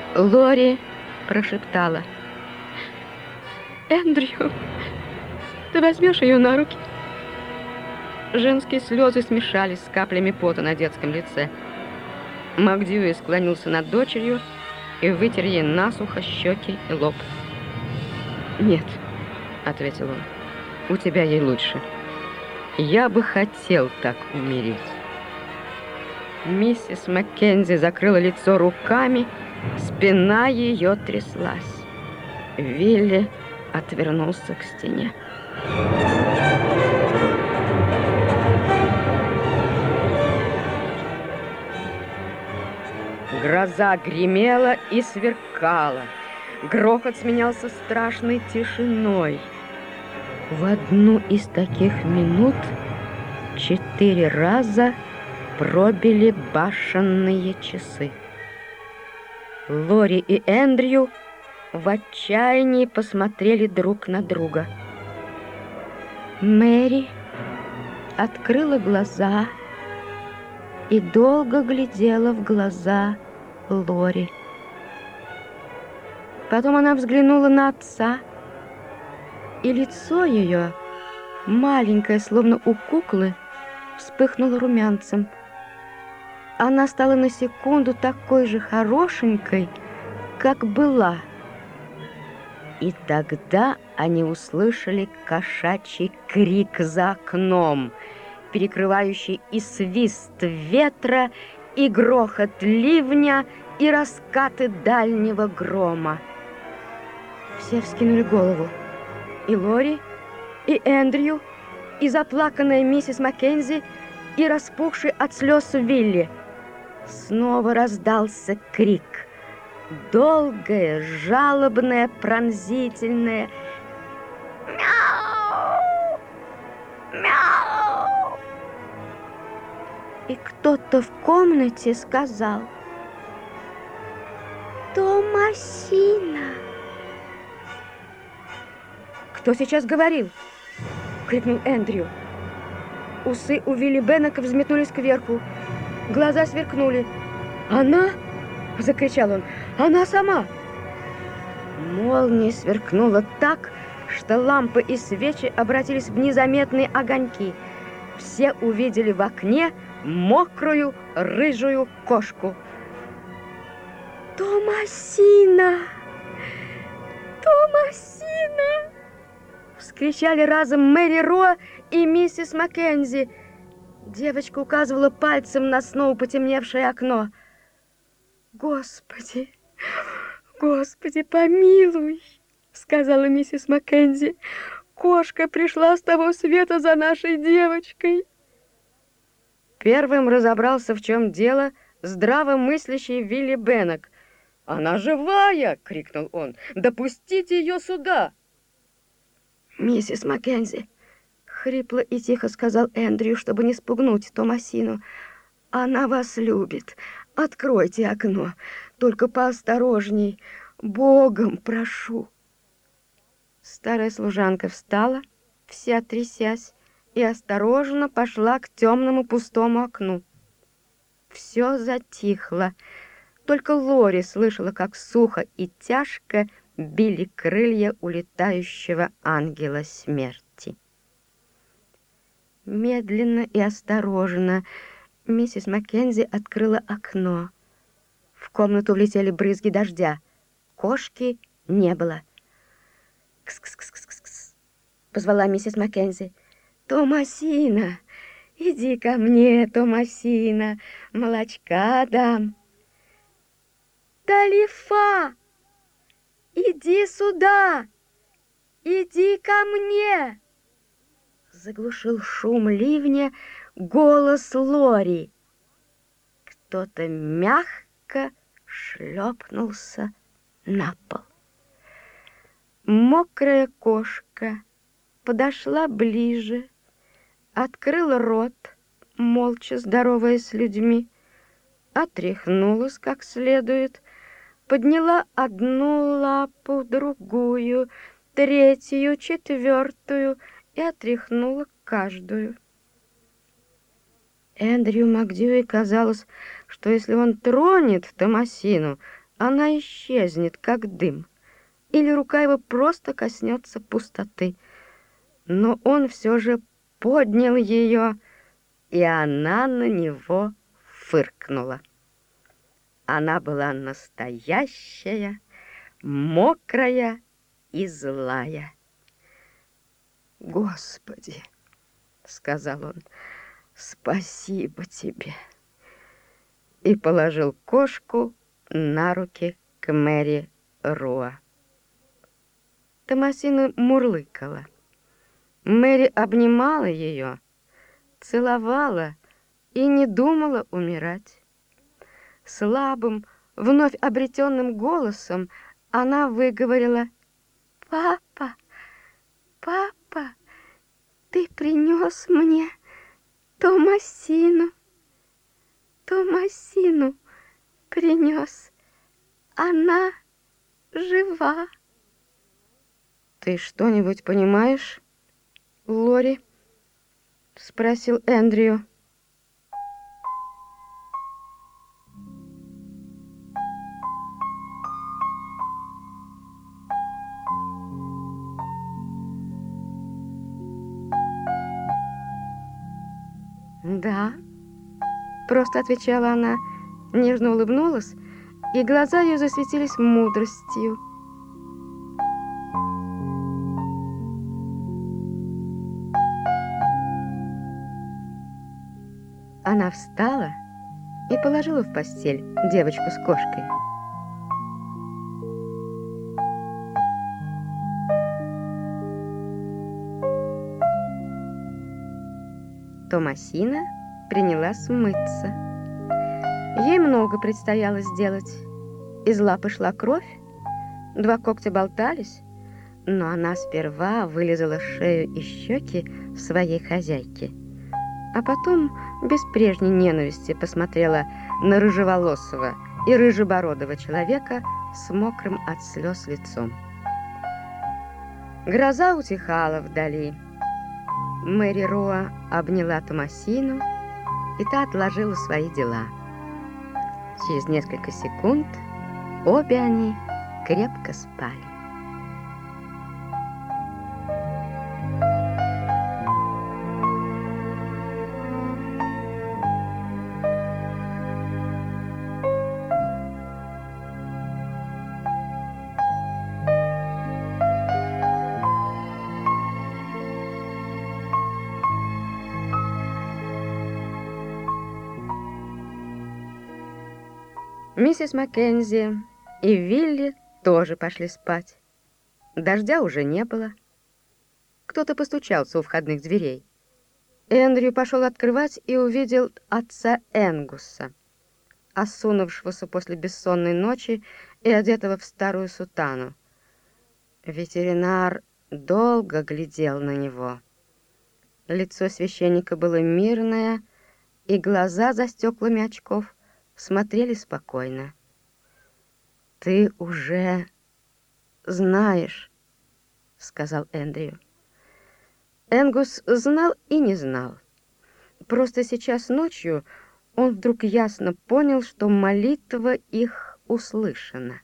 Лори прошептала: «Эндрю, ты возьмешь ее на руки?» Женские слезы смешались с каплями пота на детском лице. МакДьюи склонился над дочерью и вытер ей насухо щеки и лоб. «Нет», — ответил он, — «у тебя ей лучше. Я бы хотел так умереть». Миссис Маккензи закрыла лицо руками, спина ее тряслась. Вилли отвернулся к стене. Гроза гремела и сверкала. Грохот сменялся страшной тишиной. В одну из таких минут 4 раза пробили башенные часы. Лори и Эндрю в отчаянии посмотрели друг на друга. Мэри открыла глаза и долго глядела в глаза Лори. Потом она взглянула на отца, и лицо ее, маленькое, словно у куклы, вспыхнуло румянцем. Она стала на секунду такой же хорошенькой, как была. И тогда они услышали кошачий крик за окном, перекрывающий и свист ветра, и грохот ливня, и раскаты дальнего грома. Все вскинули голову. И Лори, и Эндрю, и заплаканная миссис Маккензи, и распухший от слез Вилли. Снова раздался крик. Долгое, жалобное, пронзительное «Мяу! Мяу!». И кто-то в комнате сказал: «Томасина!» «Кто сейчас говорил?» — крикнул Эндрю. Усы у Вилли Беннека взметнулись кверху. Глаза сверкнули. «Она?» — закричал он. «Она сама!» Молния сверкнула так, что лампы и свечи обратились в незаметные огоньки. Все увидели в окне мокрую рыжую кошку. «Томасина! Томасина!» — вскричали разом Мэри Ро и миссис Маккензи. Девочка указывала пальцем на снова потемневшее окно. «Господи, Господи, помилуй!» — сказала миссис Маккензи. «Кошка пришла с того света за нашей девочкой». Первым разобрался, в чем дело, здравомыслящий Вилли Беннек. «Она живая!» — крикнул он. «Допустите ее сюда!» «Миссис Маккензи», — хрипло и тихо сказал Эндрю, чтобы не спугнуть Томасину, — «она вас любит. Откройте окно, только поосторожней. Богом прошу». Старая служанка встала, вся трясясь, и осторожно пошла к темному пустому окну. Все затихло. Только Лори слышала, как сухо и тяжко били крылья улетающего ангела смерти. Медленно и осторожно миссис Маккензи открыла окно. В комнату влетели брызги дождя. Кошки не было. «Кс-кс-кс-кс-кс», — позвала миссис Маккензи. «Томасина, иди ко мне, Томасина, молочка дам». «Талифа, иди сюда, иди ко мне!» Заглушил шум ливня голос Лори. Кто-то мягко шлепнулся на пол. Мокрая кошка подошла ближе, открыла рот, молча здороваясь с людьми, отряхнулась как следует, подняла одну лапу, другую, третью, четвертую и отряхнула каждую. Эндрю МакДьюи казалось, что если он тронет Томасину, она исчезнет, как дым, или рука его просто коснется пустоты. Но он все же поднял ее, и она на него фыркнула. Она была настоящая, мокрая и злая. «Господи!» — сказал он, — «спасибо тебе!» И положил кошку на руки к Мэри Руа. Томасина мурлыкала. Мэри обнимала ее, целовала и не думала умирать. Слабым, вновь обретенным голосом она выговорила: «Папа, папа, ты принес мне Томасину. Томасину принес. Она жива». «Ты что-нибудь понимаешь, Лори?» — спросил Эндрю. «Да», — просто отвечала она, нежно улыбнулась, и глаза ее засветились мудростью. Она встала и положила в постель девочку с кошкой. Томасина принялась мыться. Ей много предстояло сделать. Из лапы шла кровь, 2 когтя болтались, но она сперва вылизала шею и щеки своей хозяйки, а потом без прежней ненависти посмотрела на рыжеволосого и рыжебородого человека с мокрым от слез лицом. Гроза утихала вдали. Мэри Руа обняла Томасину, и та отложила свои дела. Через несколько секунд обе они крепко спали. Миссис Маккензи и Вилли тоже пошли спать. Дождя уже не было. Кто-то постучался у входных дверей. Эндрю пошел открывать и увидел отца Энгуса, осунувшегося после бессонной ночи и одетого в старую сутану. Ветеринар долго глядел на него. Лицо священника было мирное, и глаза за стеклами очков смотрели спокойно. «Ты уже знаешь», — сказал Эндрю. Энгус знал и не знал. Просто сейчас ночью он вдруг ясно понял, что молитва их услышана.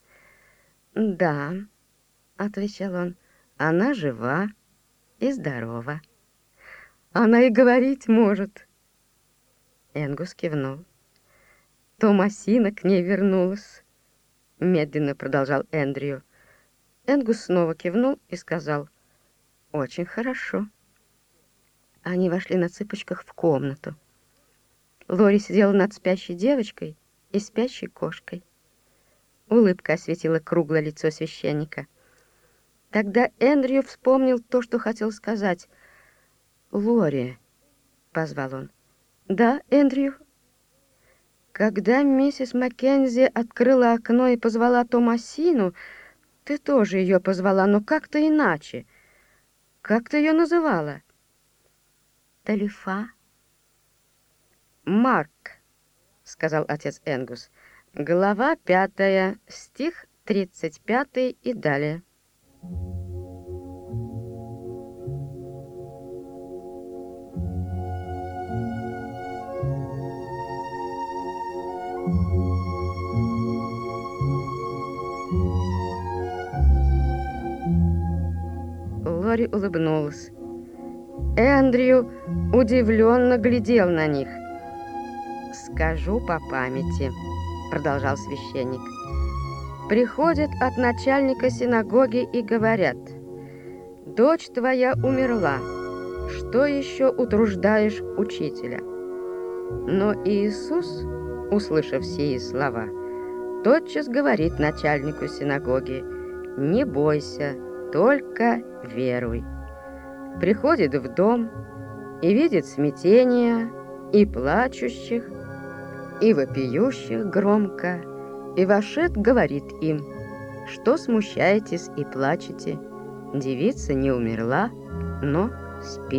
«Да», — отвечал он, — «она жива и здорова. Она и говорить может». Энгус кивнул. «Томасина к ней вернулась», — медленно продолжал Эндрю. Энгус снова кивнул и сказал: «Очень хорошо». Они вошли на цыпочках в комнату. Лори сидела над спящей девочкой и спящей кошкой. Улыбка осветила круглое лицо священника. Тогда Эндрю вспомнил то, что хотел сказать. «Лори», — позвал он. «Да, Эндрю?» «Когда миссис Маккензи открыла окно и позвала Томасину, ты тоже ее позвала, но как-то иначе. Как ты ее называла?» «Талифа». «Марк», — сказал отец Энгус, — глава 5, стих 35 и далее. Лори улыбнулась. Эндрю удивленно глядел на них. «Скажу по памяти», — продолжал священник. «Приходят от начальника синагоги и говорят: дочь твоя умерла, что еще утруждаешь учителя?» Но Иисус, услышав сии слова, тотчас говорит начальнику синагоги: «Не бойся, только веруй». Приходит в дом и видит смятение и плачущих, и вопиющих громко, и вошед говорит им: «Что смущаетесь и плачете? Девица не умерла, но спит».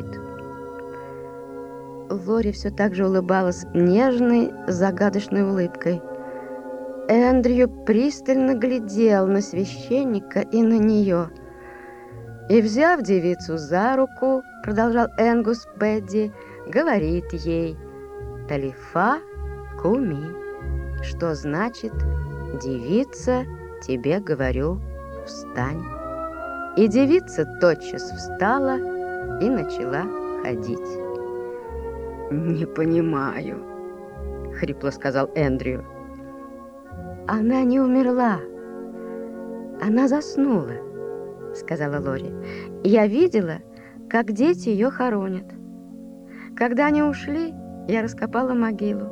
Лори все так же улыбалась нежной, загадочной улыбкой. Эндрю пристально глядел на священника и на нее. И, взяв девицу за руку, продолжал Энгус Бэдди, говорит ей: «Талифа куми», что значит: «Девица, тебе говорю, встань». И девица тотчас встала и начала ходить. «Не понимаю», — хрипло сказал Эндрю. «Она не умерла, она заснула», — сказала Лори. «Я видела, как дети ее хоронят. Когда они ушли, я раскопала могилу».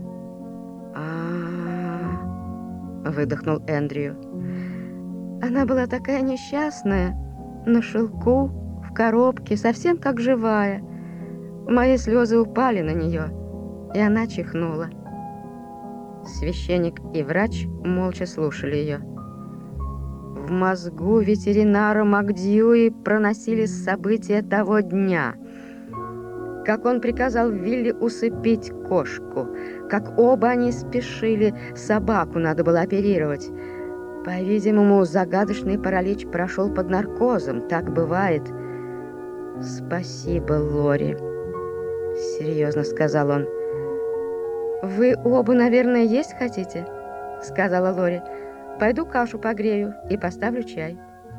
Выдохнул Эндрю. «Она была такая несчастная, на шелку, в коробке, совсем как живая. Мои слезы упали на нее, и она чихнула». Священник и врач молча слушали ее. В мозгу ветеринара Макдьюи проносились события того дня. Как он приказал Вилли усыпить кошку, как оба они спешили, собаку надо было оперировать. По-видимому, загадочный паралич прошел под наркозом, так бывает. «Спасибо, Лори», — серьезно сказал он. «Вы оба, наверное, есть хотите?» — сказала Лори. «Пойду кашу погрею и поставлю чай».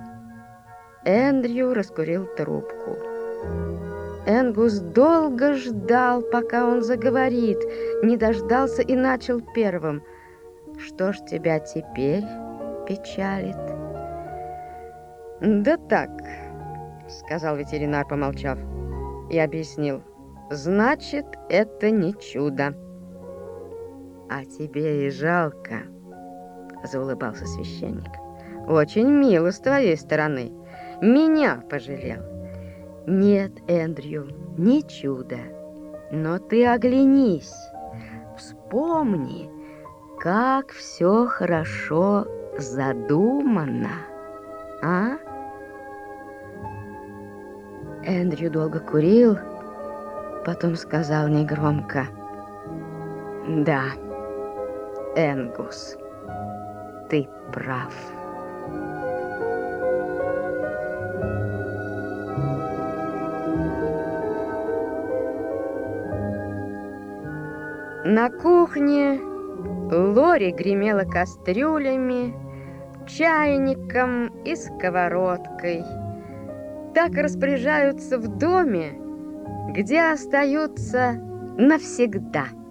Эндрю раскурил трубку. Энгус долго ждал, пока он заговорит, не дождался и начал первым. «Что ж тебя теперь печалит?» «Да так», — сказал ветеринар, помолчав, и объяснил. «Значит, это не чудо». «А тебе и жалко», — заулыбался священник. «Очень мило с твоей стороны. Меня пожалел». «Нет, Эндрю, не чудо. Но ты оглянись, вспомни, как все хорошо задумано, а?» Эндрю долго курил, потом сказал негромко: «Да, Энгус, ты прав». На кухне Лори гремела кастрюлями, чайником и сковородкой. Так распоряжаются в доме, где остаются навсегда.